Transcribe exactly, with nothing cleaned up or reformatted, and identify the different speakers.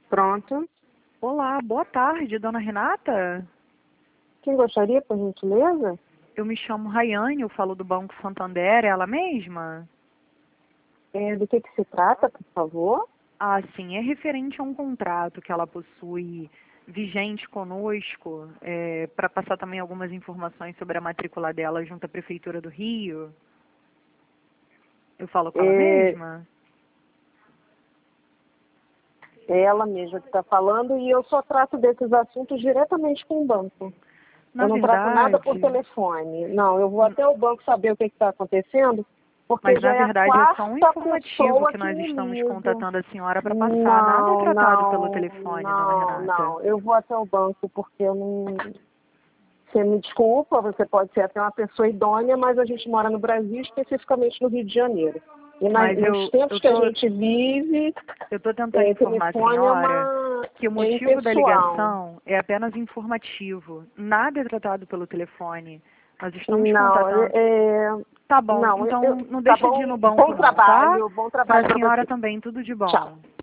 Speaker 1: Pronto.
Speaker 2: Olá, boa tarde, dona Renata.
Speaker 1: Quem gostaria, por gentileza?
Speaker 2: Eu me chamo Rayane, eu falo do Banco Santander, é ela mesma?
Speaker 1: É, do que, que se trata, por favor?
Speaker 2: Ah, sim, é referente a um contrato que ela possui vigente conosco, é, para passar também algumas informações sobre a matrícula dela junto à Prefeitura do Rio. Eu falo com ela
Speaker 1: É,
Speaker 2: mesma?
Speaker 1: é ela mesma que está falando e eu só trato desses assuntos diretamente com o banco.
Speaker 2: Na
Speaker 1: eu não trato nada por
Speaker 2: verdade,
Speaker 1: telefone. Não, eu vou
Speaker 2: hum,
Speaker 1: até o banco saber o que está acontecendo, porque
Speaker 2: mas na
Speaker 1: já é a
Speaker 2: verdade é só um
Speaker 1: quarta
Speaker 2: informativo
Speaker 1: pessoa
Speaker 2: que
Speaker 1: que
Speaker 2: nós
Speaker 1: me
Speaker 2: estamos
Speaker 1: liga.
Speaker 2: contatando a senhora para passar. Nada é
Speaker 1: Não,
Speaker 2: tratado pelo
Speaker 1: não,
Speaker 2: telefone, dona
Speaker 1: não,
Speaker 2: Renata.
Speaker 1: não. Eu vou até o banco porque eu não... Você me desculpa, você pode ser até uma pessoa idônea, mas a gente mora no Brasil, especificamente no Rio de Janeiro. E na,
Speaker 2: Mas
Speaker 1: nos
Speaker 2: eu
Speaker 1: tempos
Speaker 2: eu
Speaker 1: que a
Speaker 2: tô
Speaker 1: gente vive,
Speaker 2: eu tô tentando
Speaker 1: é,
Speaker 2: informar a
Speaker 1: telefone é
Speaker 2: senhora
Speaker 1: uma
Speaker 2: que o
Speaker 1: é
Speaker 2: motivo da
Speaker 1: impessoal.
Speaker 2: ligação é apenas informativo. Nada é tratado pelo telefone. Nós estamos
Speaker 1: Não, é,
Speaker 2: contatando.
Speaker 1: é-
Speaker 2: Tá bom,
Speaker 1: não, eu,
Speaker 2: então
Speaker 1: eu-
Speaker 2: não
Speaker 1: tá
Speaker 2: deixa de ir
Speaker 1: bom,
Speaker 2: no banco
Speaker 1: bom
Speaker 2: não, tá?
Speaker 1: trabalho, bom
Speaker 2: Para
Speaker 1: trabalho
Speaker 2: a
Speaker 1: para
Speaker 2: senhora
Speaker 1: você.
Speaker 2: também, tudo de
Speaker 1: Tchau.
Speaker 2: bom.